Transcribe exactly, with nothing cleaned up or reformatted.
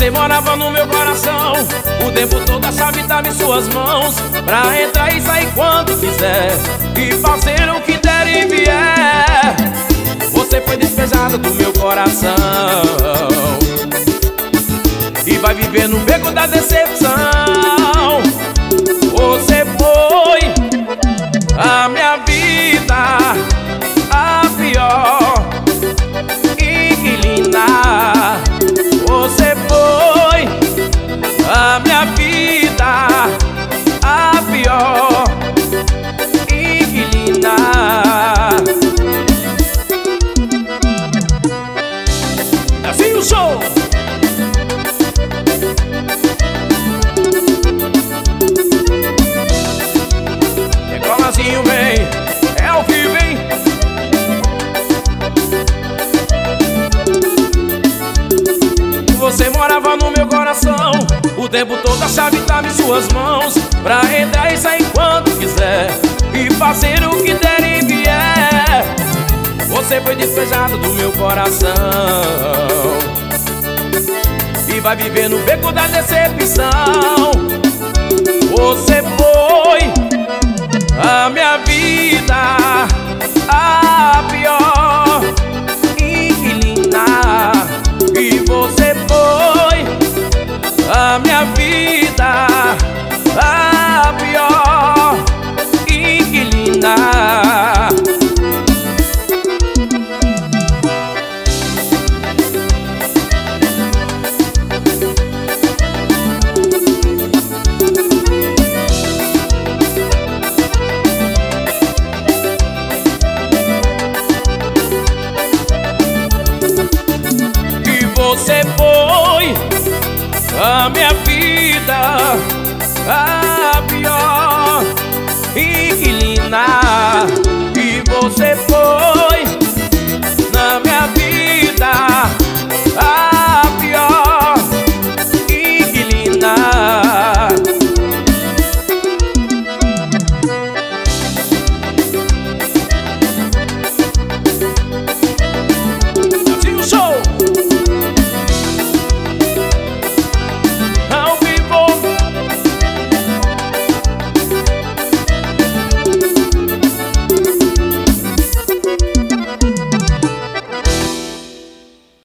você morava no meu coração. O tempo todo a chave tava em suas mãos, pra entrar e sair quando quiser, e fazer o que der e vier. Você foi despejada do meu coração e vai viver no beco da decepção. Você foi a minha vida, a pior inquilina. Você foi a minha vida, a pior inquilina. Assim o show. Recolazinho bem, é o que vem. Você morava no meu coração, o tempo todo a chave tava em suas mãos, pra entrar e sair quando quiser, e fazer o que der e vier. Você foi despejado do meu coração e vai viver no beco da decepção. Você foi a minha vida, a pior inquilina. E você foi a minha vida, a pior inquilina. Você foi a minha vida, a pior inquilina. E você foi